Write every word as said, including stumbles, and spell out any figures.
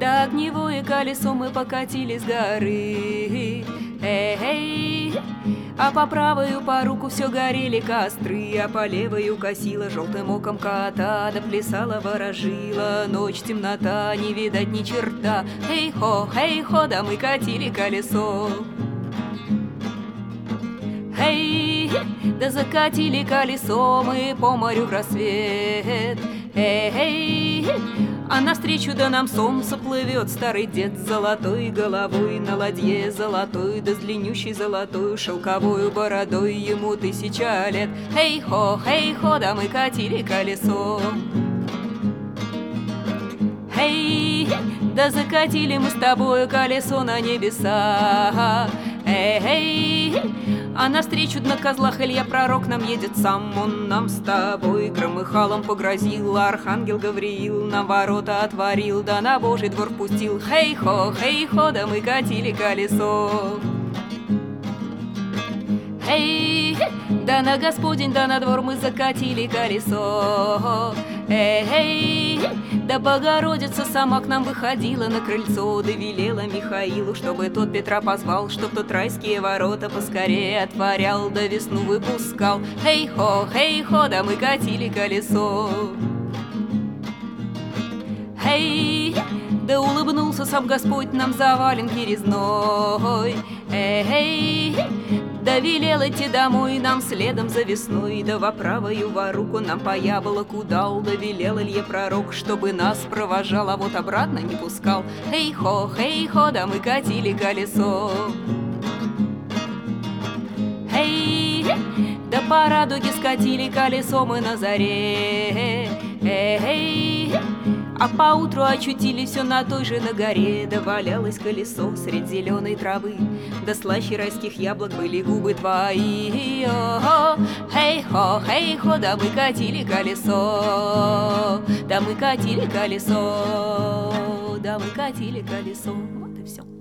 Да огневое колесо мы покатили с горы. Эй, а по правую по руку все горели костры, а по левую косила желтым оком кота, да плясала ворожила ночь, темнота, не видать ни черта. Эй-хо, эй-хо, да мы катили колесо. Эй, да закатили колесо мы по морю в рассвет. Эй, а навстречу да нам солнце плывет старый дед с золотой головой на ладье золотой, да с длиннющей золотой шелковой бородой, ему тысяча лет. Эй-хо, эй-хо, да мы катили колесо. Эй, да закатили мы с тобою колесо на небеса. Эй, а навстречу на козлах Илья пророк нам едет сам. Он нам с тобой громыхалом погрозил, архангел Гавриил нам ворота отворил, да на Божий двор пустил. Хей-хо, хей-хо, да мы катили колесо. Эй, да на Господень, да на двор мы закатили колесо. Эй, да Богородица сама к нам выходила на крыльцо, да велела Михаилу, чтобы тот Петра позвал, чтоб тот райские ворота поскорее отворял, да весну выпускал. Эй-хо, эй-хо, да мы катили колесо. Эй, да улыбнулся сам Господь нам за валенки резной. Эй, да велел идти домой нам следом за весной, да во правую во руку нам по яблоку дал, да велел Илье пророк, чтобы нас провожал, а вот обратно не пускал. Эй-хо, эй-хо, да мы катили колесо. Эй, да по радуге скатили колесо мы на заре. Эй, а поутру очутились все на той же на горе, да валялось колесо средь зеленой травы, да слаще райских яблок были губы твои. О-о, хей-хо, хей-хо, да мы катили колесо, да мы катили колесо, да мы катили колесо. Вот и все.